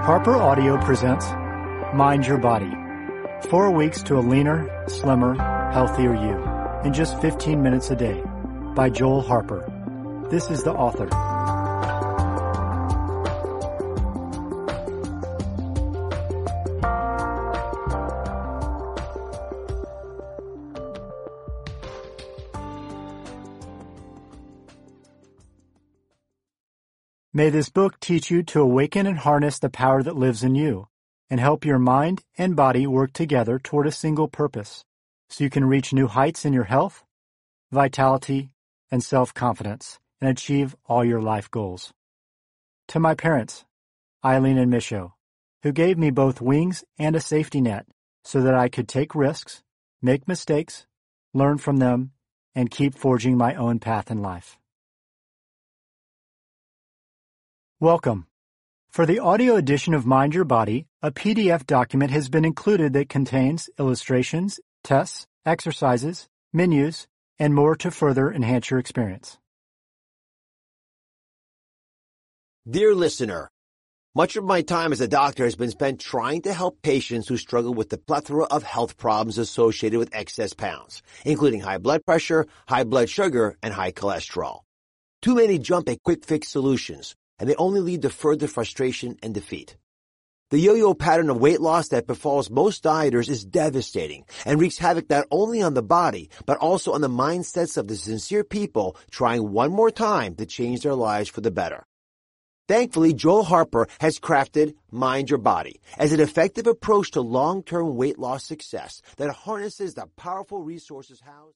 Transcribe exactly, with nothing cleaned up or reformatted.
Harper Audio presents Mind Your Body. Four weeks to a leaner, slimmer, healthier you in just fifteen minutes a day by Joel Harper. This is the author. May this book teach you to awaken and harness the power that lives in you and help your mind and body work together toward a single purpose so you can reach new heights in your health, vitality, and self-confidence and achieve all your life goals. To my parents, Eileen and Misho, who gave me both wings and a safety net so that I could take risks, make mistakes, learn from them, and keep forging my own path in life. Welcome. For the audio edition of Mind Your Body, a P D F document has been included that contains illustrations, tests, exercises, menus, and more to further enhance your experience. Dear listener, much of my time as a doctor has been spent trying to help patients who struggle with the plethora of health problems associated with excess pounds, including high blood pressure, high blood sugar, and high cholesterol. Too many jump at quick-fix solutions, and they only lead to further frustration and defeat. The yo-yo pattern of weight loss that befalls most dieters is devastating and wreaks havoc not only on the body, but also on the mindsets of the sincere people trying one more time to change their lives for the better. Thankfully, Joel Harper has crafted Mind Your Body as an effective approach to long-term weight loss success that harnesses the powerful resources housed